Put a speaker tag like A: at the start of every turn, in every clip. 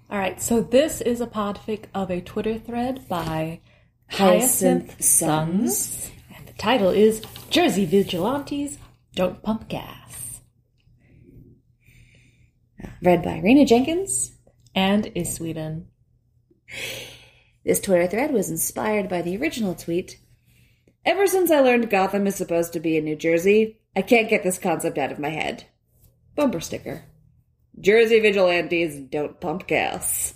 A: All right, so this is a podfic of a Twitter thread by
B: Hyacinth Sons.
A: And the title is Jersey Vigilantes Don't Pump Gas.
B: Read by Rena Jenkins.
A: And is Sweden.
B: This Twitter thread was inspired by the original tweet. Ever since I learned Gotham is supposed to be in New Jersey, I can't get this concept out of my head. Bumper sticker. Jersey vigilantes don't pump gas.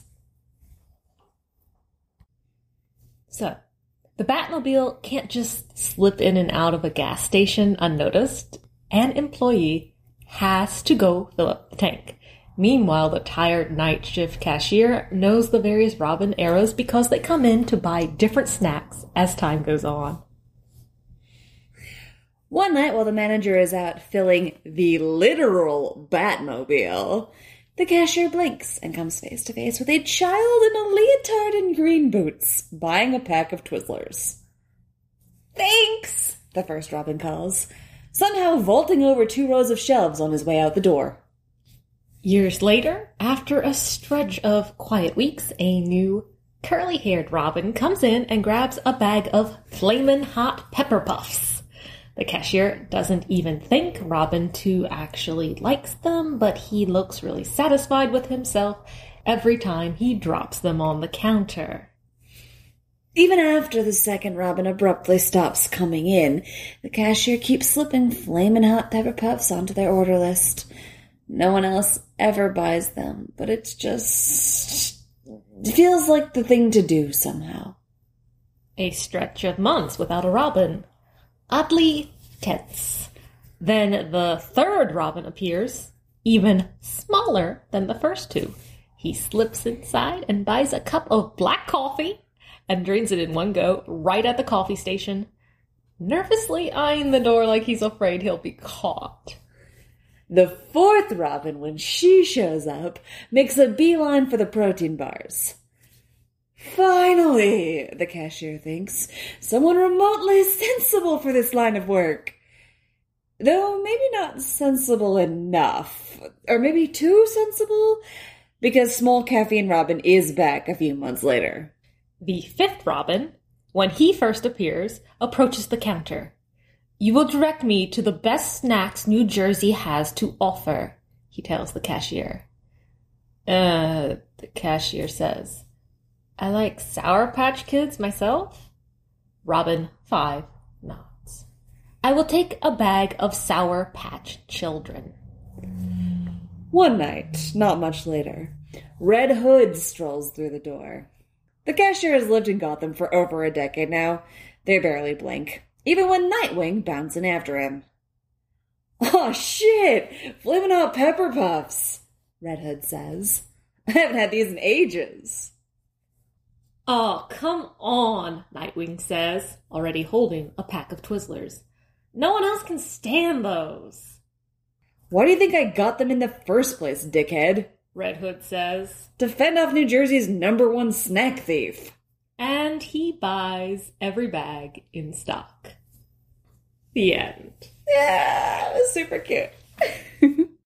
A: So, the Batmobile can't just slip in and out of a gas station unnoticed. An employee has to go fill up the tank. Meanwhile, the tired night shift cashier knows the various Robin eras because they come in to buy different snacks as time goes on.
B: One night, while the manager is out filling the literal Batmobile, the cashier blinks and comes face to face with a child in a leotard and green boots, buying a pack of Twizzlers. Thanks, the first Robin calls, somehow vaulting over 2 rows of shelves on his way out the door.
A: Years later, after a stretch of quiet weeks, a new curly-haired Robin comes in and grabs a bag of flamin' hot pepper puffs. The cashier doesn't even think Robin 2 actually likes them, but he looks really satisfied with himself every time he drops them on the counter.
B: Even after the second Robin abruptly stops coming in, the cashier keeps slipping flamin' hot pepper puffs onto their order list. No one else ever buys them, but it feels like the thing to do somehow.
A: A stretch of months without a Robin. Oddly tense. Then the third Robin appears, even smaller than the first 2. He slips inside and buys a cup of black coffee and drinks it in one go right at the coffee station, nervously eyeing the door like he's afraid he'll be caught.
B: The fourth Robin, when she shows up, makes a beeline for the protein bars. Finally, the cashier thinks, someone remotely sensible for this line of work. Though maybe not sensible enough, or maybe too sensible, because Small Caffeine Robin is back a few months later.
A: The fifth Robin, when he first appears, approaches the counter. "You will direct me to the best snacks New Jersey has to offer," he tells the cashier. The cashier says, "I like Sour Patch Kids myself." Robin 5 nods. "I will take a bag of Sour Patch Children."
B: One night, not much later, Red Hood strolls through the door. The cashier has lived in Gotham for over a decade now. They barely blink, even when Nightwing bounds in after him. "Oh shit! Flamin' hot pepper puffs!" Red Hood says. "I haven't had these in ages."
A: "Oh, come on," Nightwing says, already holding a pack of Twizzlers. "No one else can stand those."
B: "Why do you think I got them in the first place, dickhead?"
A: Red Hood says.
B: "To fend off New Jersey's #1 snack thief."
A: And he buys every bag in stock. The end.
B: Yeah, it was super cute.